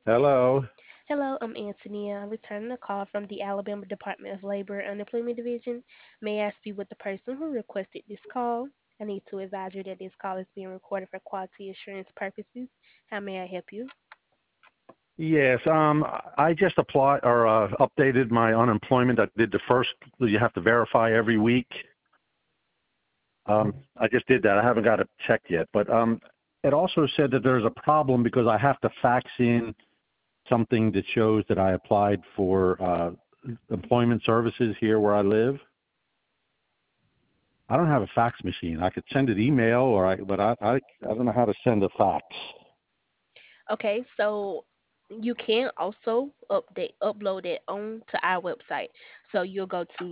Hello. Hello, I'm Antonia. I'm returning a call from the Alabama Department of Labor and Employment Division. May I speak with the person who requested this call? I need to advise you that this call is being recorded for quality assurance purposes. How may I help you? Yes, I just applied or updated my unemployment. I did the first. You have to verify every week. I just did that. I haven't got it checked yet, but it also said that there's a problem because I have to fax in something that shows that I applied for employment services here where I live. I don't have a fax machine. I could send it email, but I don't know how to send a fax. Okay, so you can also upload it onto our website. So you'll go to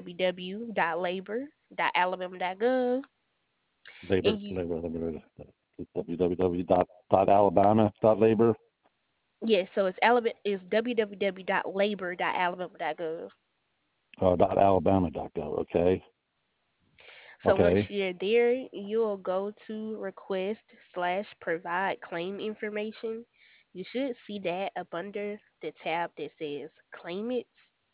www.labor.alabama.gov and you www.alabama.labor. yes, so it's Alabama is www.labor.alabama.gov. .alabama.gov. Okay. So once Okay. you're there, you'll go to request slash provide claim information. You should see that up under the tab that says claim it,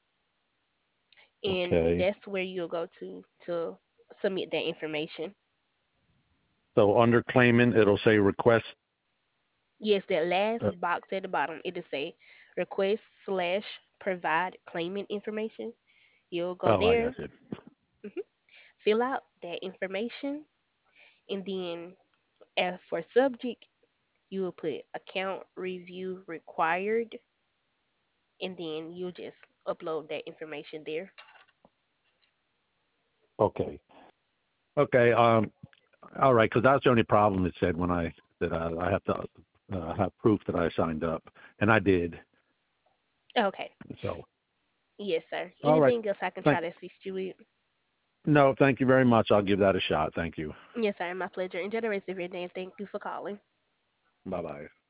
and Okay. that's where you'll go to submit that information. So under claimant, it'll say request. Yes, that last Uh, box at the bottom, it'll say request slash provide claimant information. You'll go I there, got it. mhm, fill out that information, and then as for subject, you will put account review required, and then you just upload that information there. Okay. Okay. All right. Because that's the only problem it said when I have to have proof that I signed up, and I did. Okay. So Yes, sir. all right. Anything else I can Thank. try to assist you with? No, thank you very much. I'll give that a shot. Thank you. Yes, sir. My pleasure. Enjoy the rest of your day, and thank you for calling. Bye bye.